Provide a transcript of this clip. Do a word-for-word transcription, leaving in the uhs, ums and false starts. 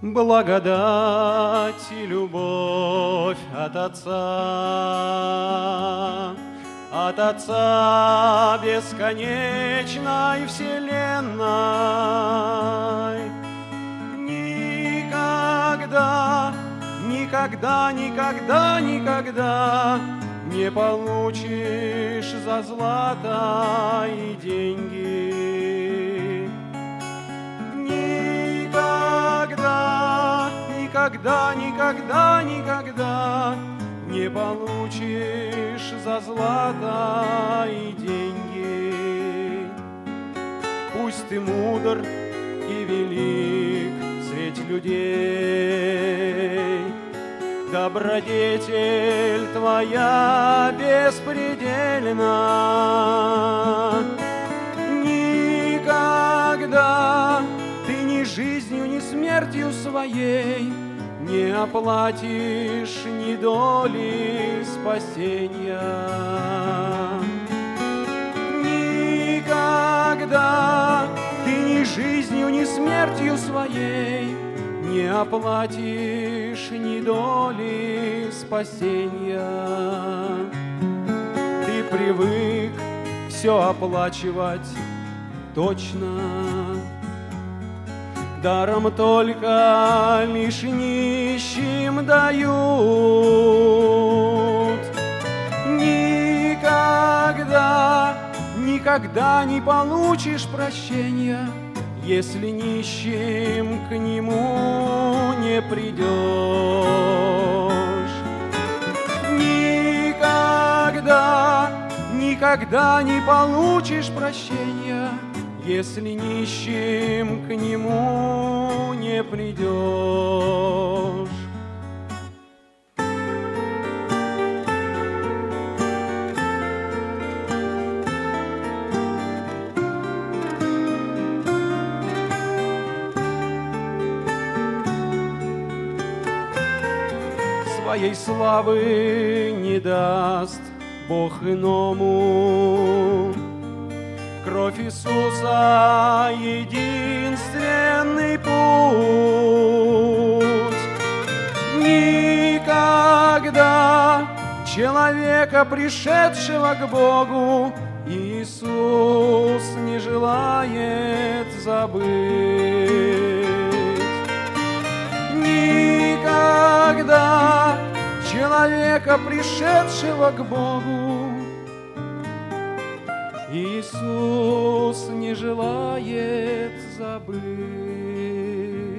Благодать и любовь от Отца, от Отца бесконечной вселенной. Никогда, никогда, никогда, никогда не получишь за злато и деньги. Никогда, никогда, никогда, никогда не получишь за злато и деньги. Пусть ты мудр и велик средь людей, добродетель твоя беспредельна. Никогда ты ни жизнью, ни смертью своей не оплатишь ни доли спасения. Никогда ты ни жизнью, ни смертью своей не оплатишь ни доли спасения. Ты привык все оплачивать точно, даром только лишь нищим дают. Никогда, никогда не получишь прощения, если нищим к нему не придешь. Никогда, никогда не получишь прощения, если нищим к нему не придешь. Своей славы не даст Бог иному. Кровь Иисуса — единственный путь. Никогда человека, пришедшего к Богу, Иисус не желает забыть. Никогда человека, пришедшего к Богу, Иисус не желает забыть.